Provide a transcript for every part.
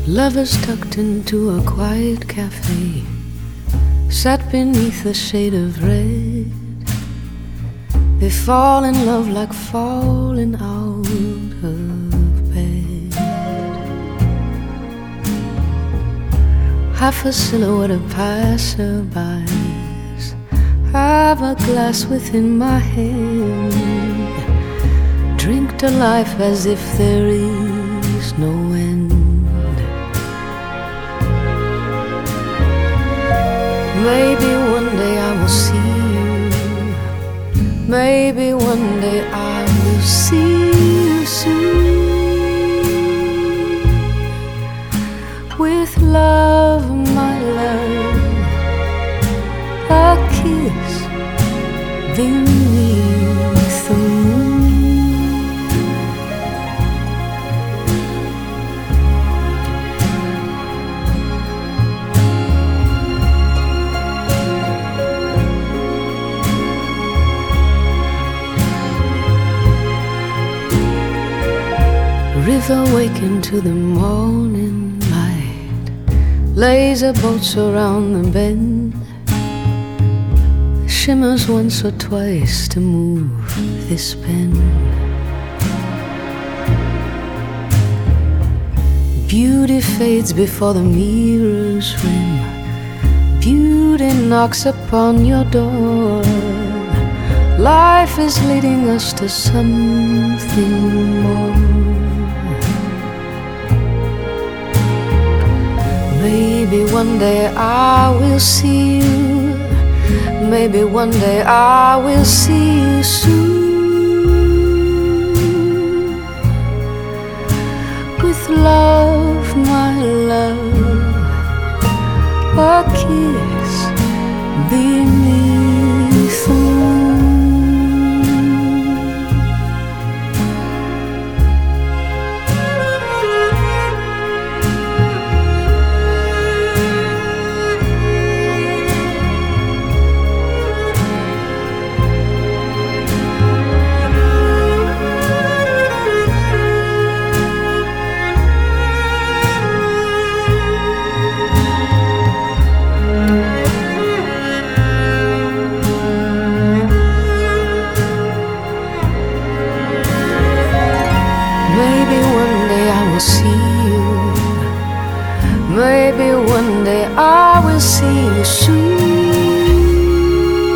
Lovers tucked into a quiet cafe sat beneath a shade of red. They fall in love like falling out of bed. Half a silhouette of passerbys, have a glass within my hand. Drink to life as if there is no end. Maybe one day I will see you. Maybe one day I will see you soon. With love, my love, a kiss beneath the moon. River waking to the morning light, laser boats around the bend, shimmers once or twice to move this pen. Beauty fades before the mirror's rim. Beauty knocks upon your door. Life is leading us to something more. Maybe one day I will see you. Maybe one day I will see you soon. With love, my love, a kiss beneath the moon. Maybe one day I will see you. Maybe one day I will see you soon.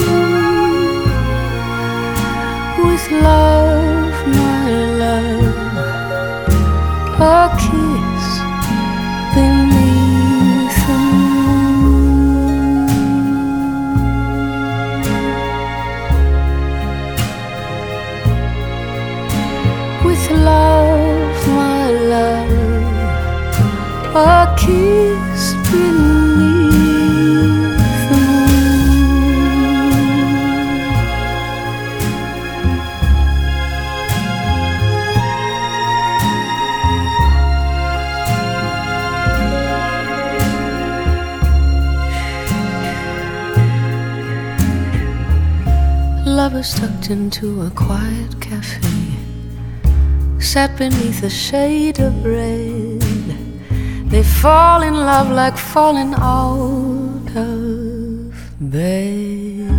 With love, my love, a kiss beneath the moon. With love, my love, a kiss beneath the moon. Lovers tucked into a quiet cafe sat beneath a shade of red. They fall in love like falling out of bed.